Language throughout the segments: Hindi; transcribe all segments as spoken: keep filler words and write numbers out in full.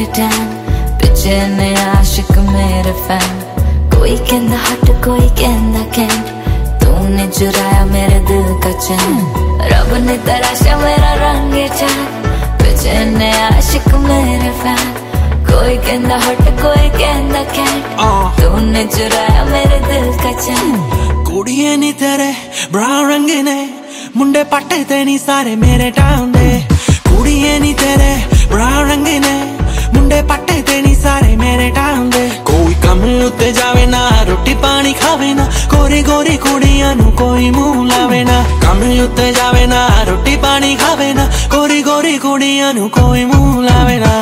टैन पिछे ने आशिक मेरे फैन कोई कहंदा हट कोई कहंदा कैंट तूने चुराया मेरे दिल का चैन रब ने तराशा मेरा रंग चान पिछे ने आशिक मेरे फैन कोई कहंदा हट कोई कहंदा कैंट तूने चुराया मेरे दिल का चैन कुड़िए नी तेरे ब्राउन रंग ने मुंडे पट्टे ते नी सारे मेरे टाउन दे कुड़िए नी तेरे ब्राउन रंग ने मुंडे पट्टे ते नी सारे मेरे टाउन दे कोई कम उत्ते जावे ना रोटी पानी खावे ना गोरी गोरी कुड़ियां नू कोई मुंह लावे ना कम उत्ते जावे ना रोटी पानी खावे ना गोरी गोरी कुड़ियां नू कोई मुंह लावे ना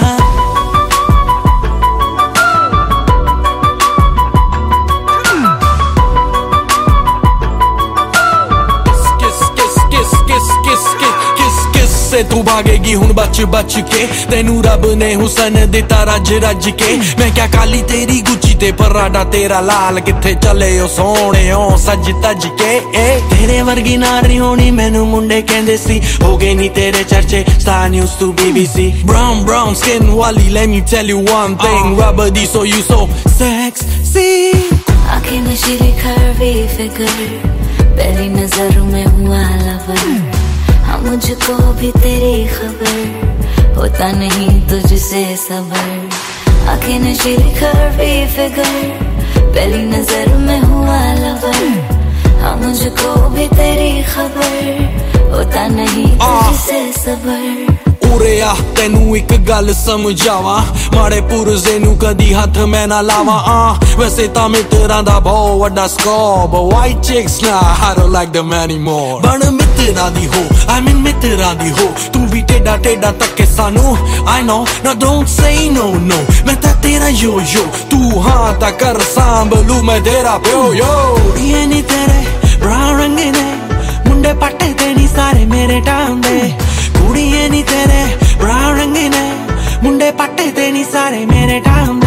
तू भागेगी हुन बच बच के तेनू रब ने हुसन दिता रज रज के मैं क्या काली तेरी गुची ते पराडा तेरा लाल किथे चले ओ सोने ओ सज तज के ए तेरे वर्गी नारी होनी मैनू मुंडे कहंदे सी हो गए नी तेरे चर्चे Star News to BBC brown brown skin वाली let me tell you one thing rubber दी so you so sexy आंखें नशीली curvy figure पहली नजर में हुआ लवर मुझको भी तेरी खबर होता नहीं तुझसे सबर आंखें नशीली curvy figure पहली नजर में हुआ लवर हाँ मुझको भी तेरी खबर होता नहीं तुझसे सबर उरे आ तेनू एक गल समझावा माड़े पुरजे नू कदी हथ मैं ना लावा आ वैसे ता मित्तरां दा बहुत वड्डा स्कोप वाइट चिक्स ना I don't like them anymore बन मित्तरां दी हो I mean मित्तरां दी हो तू भी टेढ़ा टेढ़ा तके सानू I know now don't say no no मैं ता तेरा यो यो तू हाँ ता कर सांभलू मैं तेरा प्यो यो कुड़िए नी तेरे ब्राउन रंग ने मुंडे पट्टे ते नी सारे मेरे टाउन दे कुड़िए नी तेरे ब्राउन रंग ने मुंडे पट्टे ते नी सारे मेरे टाउन